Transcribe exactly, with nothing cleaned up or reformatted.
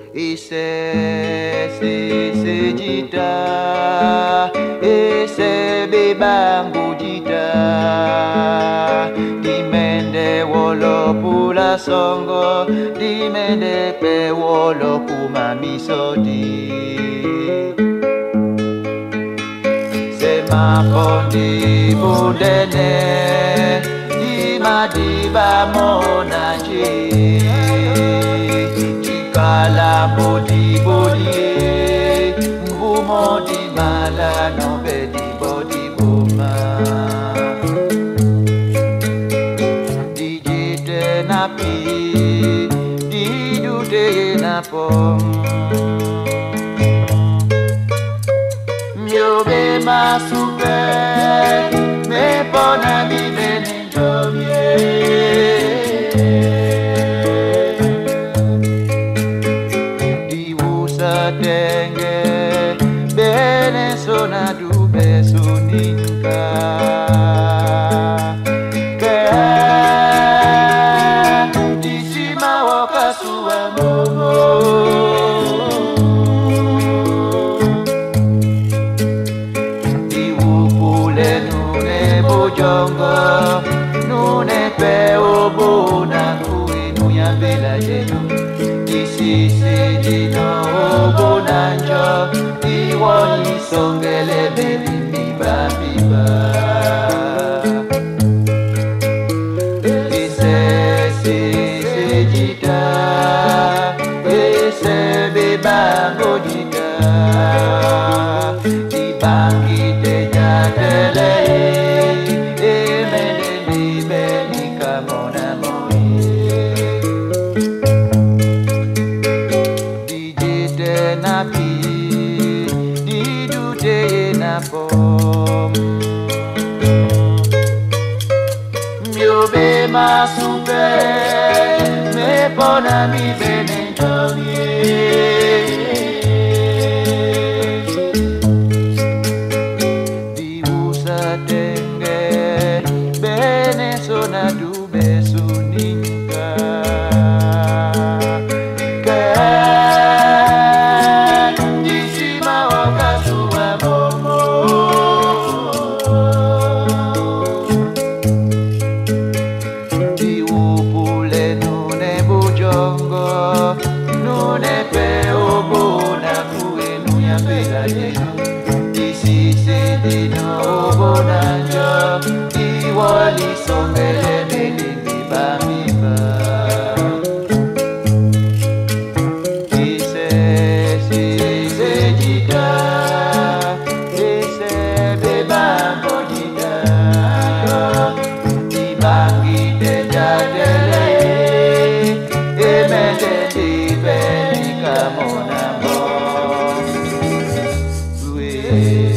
Ise se se jita, ise bebangu jita. Dimende wolo pula songo, dimende pe wolo kuma misodi. Sema kondi budene, dima diba monaji. Kala body body, mbumo di mala no bedi body buma. Dijite napi, didude napom. Myobe masupe, me pona mi benindomye. Denge bene sona dube suninka ke disima wakasuwa momo diwupule nune bojongo nune pe obona kuinu ya bela jenu disisi dino bonanjo iwoni songele baby biba biba ise si se jita ise beba ngojita dibangi teja tele emene libe nikamona moi dijite napi didude napom myobe masupe me pona mi benentomie diusa tenge bene sona dube suninka nune pe obona kuenu ya bela jenu disi se dino obonanjo iwali songele meli biba miba ise si se jita ise beba mbojita dibangi teja tele emende Come on, I'm